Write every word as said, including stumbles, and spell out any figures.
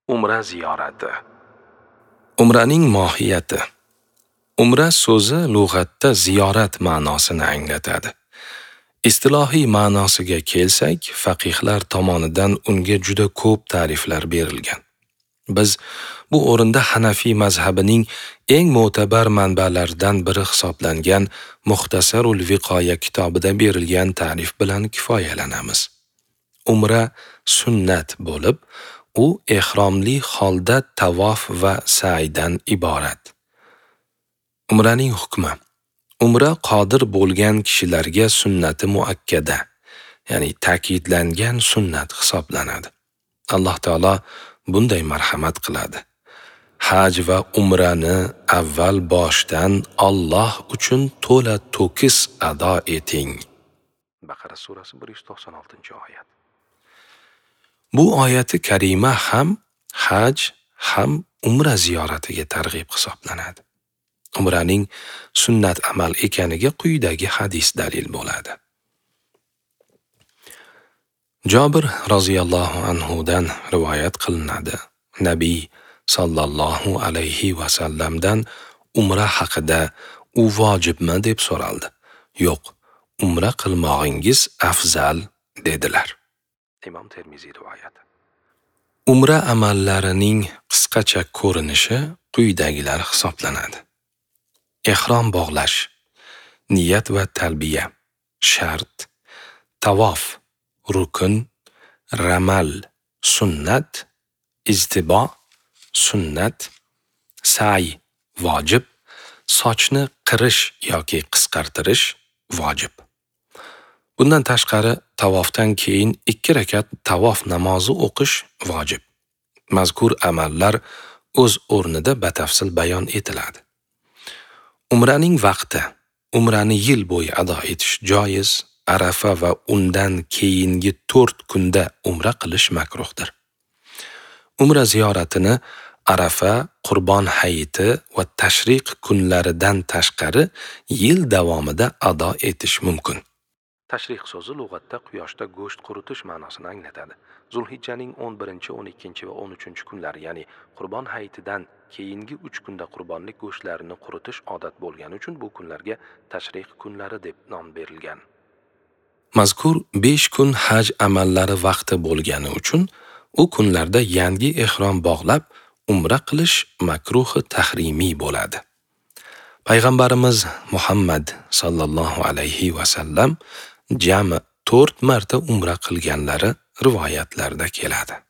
Umra ziyorati. Umraning mohiyati. Umra so'zi lug'atda ziyorat ma'nosini anglatadi. Istilohiy ma'nosiga kelsak, faqihlar tomonidan unga juda ko'p ta'riflar berilgan. Biz bu o'rinda Hanafiy mazhabining eng mo'tabar manbalaridan biri hisoblangan Muxtasarul Viqoya kitobida berilgan ta'rif bilan kifoyalanamiz. Umra sunnat bo'lib, u ehromli holda tavof va sa'ydan iborat. Umraning hukmi. Umra qodir bo'lgan kishilarga sunnati muakkada, ya'ni ta'kidlangan sunnat hisoblanadi. Alloh taolo bunday marhamat qiladi. Haj va umrani avval boshdan Alloh uchun to'la to'kis ado eting. Baqara surasi bir yuz to'qson oltinchi oyat. Bu oyati karima ham haj ham umra ziyoratiga targ'ib hisoblanadi. Umraning sunnat amal ekaniga quyidagi hadis dalil bo'ladi. Jobir roziyallohu anhu dan rivoyat qilinadi. Nabiy sallallohu alayhi va sallamdan umra haqida u vojibmi deb so'raldi. Yo'q, umra qilmog'ingiz afzal dedilar. Imom Termiziy rivoyati. Umra amallarining qisqacha ko'rinishi quyidagilar hisoblanadi. Ehrom bog'lash, niyat va talbiya, shart, tavof, rukun, ramal, sunnat, iztibo, sunnat, sa'y, vojib, sochni qirish yoki qisqartirish, vojib. Bundan tashqari, tavofdan keyin ikki rakat tavof namozi o'qish vojib. Mazkur amallar o'z o'rnida batafsil bayon etiladi. Umraning vaqti. Umrani yil bo'yi ado etish joiz. Arafa va undan keyingi to'rt kunda umra qilish makruhdir. Umra ziyoratini Arafa, Qurbon hayiti va tashriq kunlaridan tashqari yil davomida ado etish mumkin. Tashriq so'zi lug'atda quyoshda go'sht quritish ma'nosini anglatadi. Zulhijjaning o'n birinchi, o'n ikkinchi va o'n uchinchi kunlari, ya'ni Qurbon hayitidan keyingi uch kunda qurbonlik go'shtlarini quritish odat bo'lgani uchun bu kunlarga tashriq kunlari deb nom berilgan. Mazkur besh kun haj amallari vaqti bo'lgani uchun u kunlarda yangi ehrom bog'lab umra qilish makruhi tahrimiy bo'ladi. Payg'ambarimiz Muhammad sallallohu alayhi va sallam jami to'rt marta umra qilganlari rivoyatlarda keladi.